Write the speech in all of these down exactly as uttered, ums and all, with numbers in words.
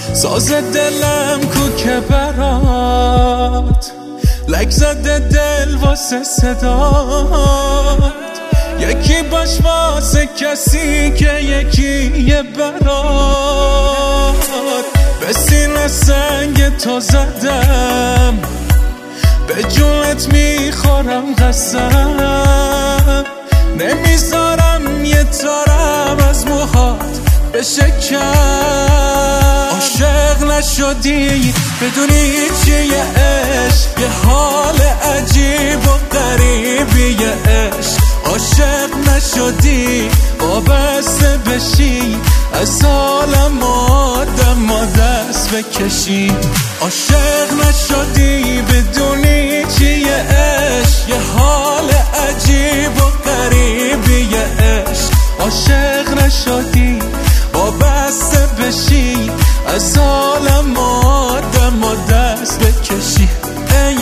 ساز دلم کو که برات لک زده دل واسه صدات، یکی باش واسه کسی که یکی یه برات. به سینه سنگ تو زدم، به جونت میخورم قسم، نمیذارم یه تارم از موهات بشه کم. عاشق نشدی بدونی چیه عشق، یه حال عجیب و غریبیه عشق. عاشق نشدی وابسته بشی، از عالم آدم و دست بکشی. عاشق نشدی بدونی چیه عشق، یه حال عجیب و غریبیه عشق. عاشق نشدی وابسته بشی، از عالم آدم و دست بکشی. ای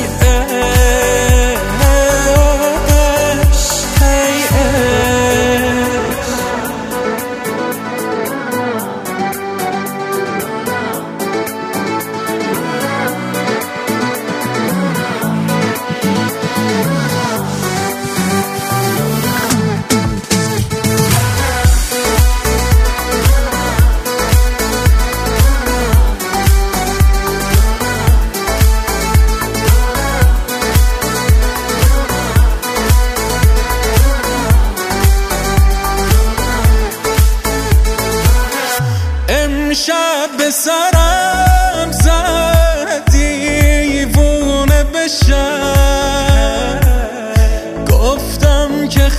شب به سرم زدی دیوونه بشم، گفتم که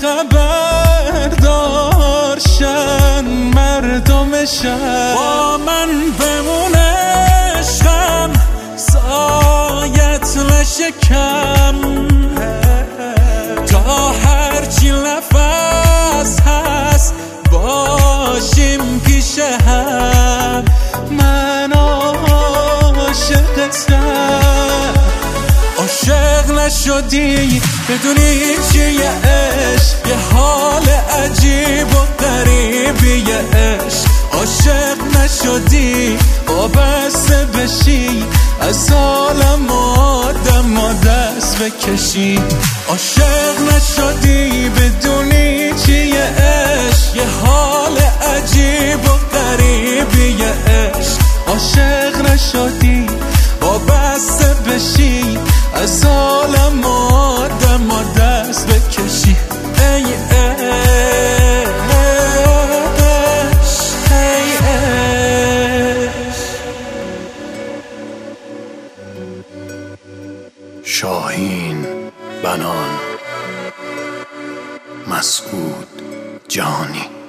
خبردار شن مردمشم. با من بمونه عشقم، سایت نشه کم، تا هرچی نفس هست باشیم پیش هم. من عاشقتم. عاشق نشدی بدونی چیه عشق، یه حال عجیب و غریبیه عشق. عاشق نشدی وابسته بشی، از عالم آدم و دست بکشی. عاشق نشدی بدونی چیه عشق، یه حال عجیب و غریبیه عشق. عاشق نشدی وابسته بشی، از عالم آدم و دست بکشی. ای عشق، ای عشق. شاهین بنان، مسعود جهانی.